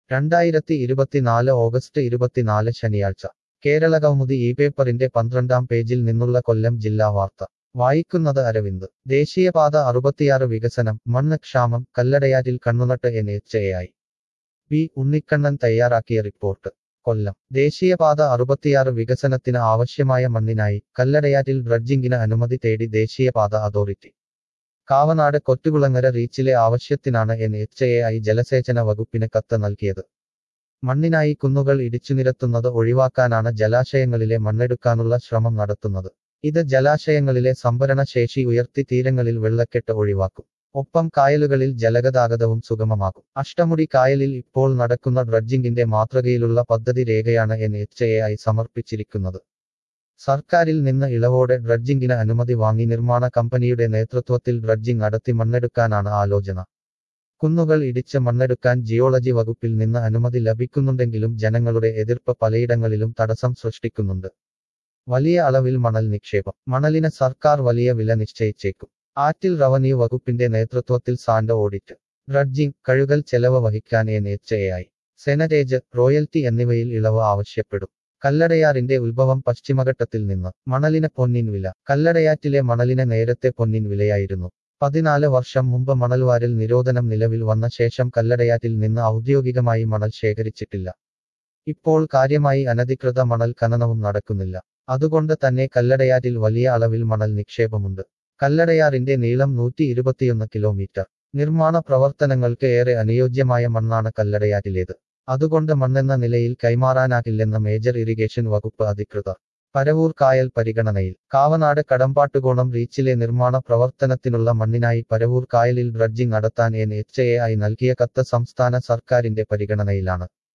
2024 August 24 ശനിയാഴ്ച കേരളകൗമുദി ഈ പേപ്പറിന്റെ 12-ാം പേജിൽ നിന്നുള്ള കൊല്ലം ജില്ലാ വാർത്ത വായിക്കുന്നത് അരവിന്ദ്. ദേശീയപാത 66 വികസനം, മണ്ണ് ക്ഷാമം, കല്ലടയാറ്റിൽ കണ്ണുനട്ട് NHAI. പി. ഉണ്ണിക്കണ്ണൻ തയ്യാറാക്കിയ റിപ്പോർട്ട്. കൊല്ലം. ദേശീയപാത 66 വികസനത്തിന് ആവശ്യമായ മണ്ണിനായി കല്ലടയാറ്റിൽ ഡ്രഡ്ജിംഗിന് അനുമതി തേടി ദേശീയപാത അതോറിറ്റി. കാവനാട് കൊറ്റുകുളങ്ങര റീച്ചിലെ ആവശ്യത്തിനാണ് NHAI ജലസേചന വകുപ്പിന് കത്ത് നൽകിയത്. മണ്ണിനായി കുന്നുകൾ ഇടിച്ചുനിരത്തുന്നത് ഒഴിവാക്കാനാണ് ജലാശയങ്ങളിലെ മണ്ണെടുക്കാനുള്ള ശ്രമം നടത്തുന്നത്. ഇത് ജലാശയങ്ങളിലെ സംഭരണ ശേഷി ഉയർത്തി തീരങ്ങളിൽ വെള്ളക്കെട്ട് ഒഴിവാക്കും. ഒപ്പം കായലുകളിൽ ജലഗതാഗതവും സുഗമമാക്കും. അഷ്ടമുടി കായലിൽ ഇപ്പോൾ നടക്കുന്ന ഡ്രഡ്ജിംഗിന്റെ മാതൃകയിലുള്ള പദ്ധതി രേഖയാണ് NHAI സമർപ്പിച്ചിരിക്കുന്നത്. സർക്കാരിൽ നിന്ന് ഇളവോടെ ഡ്രഡ്ജിംഗിന് അനുമതി വാങ്ങി നിർമ്മാണ കമ്പനിയുടെ നേതൃത്വത്തിൽ ഡ്രഡ്ജിംഗ് നടത്തി മണ്ണെടുക്കാനാണ് ആലോചന. കുന്നുകൾ ഇടിച്ച് മണ്ണെടുക്കാൻ ജിയോളജി വകുപ്പിൽ നിന്ന് അനുമതി ലഭിക്കുന്നുണ്ടെങ്കിലും ജനങ്ങളുടെ എതിർപ്പ് പലയിടങ്ങളിലും തടസ്സം സൃഷ്ടിക്കുന്നുണ്ട്. വലിയ അളവിൽ മണൽ നിക്ഷേപം. മണലിന് സർക്കാർ വലിയ വില നിശ്ചയിച്ചേക്കും. ആറ്റിൽ റവന്യൂ വകുപ്പിന്റെ നേതൃത്വത്തിൽ സാൻഡ് ഓഡിറ്റ്, ഡ്രഡ്ജിംഗ്, കഴുകൽ ചെലവ് വഹിക്കാൻ NHAI, സെനറ്റേജ്, റോയൽറ്റി എന്നിവയിൽ ഇളവ് ആവശ്യപ്പെടും. കല്ലടയാറിന്റെ ഉത്ഭവം പശ്ചിമഘട്ടത്തിൽ നിന്ന്. മണലിന് പൊന്നിൻ വില. കല്ലടയാറ്റിലെ മണലിന് നേരത്തെ പൊന്നിൻ വിലയായിരുന്നു. 14 വർഷം മുമ്പ് മണൽവാരൽ നിരോധനം നിലവിൽ വന്ന ശേഷം കല്ലടയാറ്റിൽ നിന്ന് ഔദ്യോഗികമായി മണൽ ശേഖരിച്ചിട്ടില്ല. ഇപ്പോൾ കാര്യമായി അനധികൃത മണൽ ഖനനവും നടക്കുന്നില്ല. അതുകൊണ്ട് തന്നെ കല്ലടയാറ്റിൽ വലിയ അളവിൽ മണൽ നിക്ഷേപമുണ്ട്. കല്ലടയാറിന്റെ നീളം 121 കിലോമീറ്റർ. നിർമ്മാണ പ്രവർത്തനങ്ങൾക്ക് ഏറെ അനുയോജ്യമായ മണ്ണാണ് കല്ലടയാറ്റിലേത്. അതുകൊണ്ട് മണ്ണെന്ന നിലയിൽ കൈമാറാനാകില്ലെന്ന് മേജർ ഇറിഗേഷൻ വകുപ്പ് അധികൃതർ. പരവൂർ കായൽ പരിഗണനയിൽ. കാവനാട് കടമ്പാട്ടുകോണം റീച്ചിലെ നിർമ്മാണ പ്രവർത്തനത്തിനുള്ള മണ്ണിനായി പരവൂർ കായലിൽ ഡ്രഡ്ജിംഗ് നടത്താൻ NHAI നൽകിയ കത്ത് സംസ്ഥാന സർക്കാരിന്റെ പരിഗണനയിലാണ്.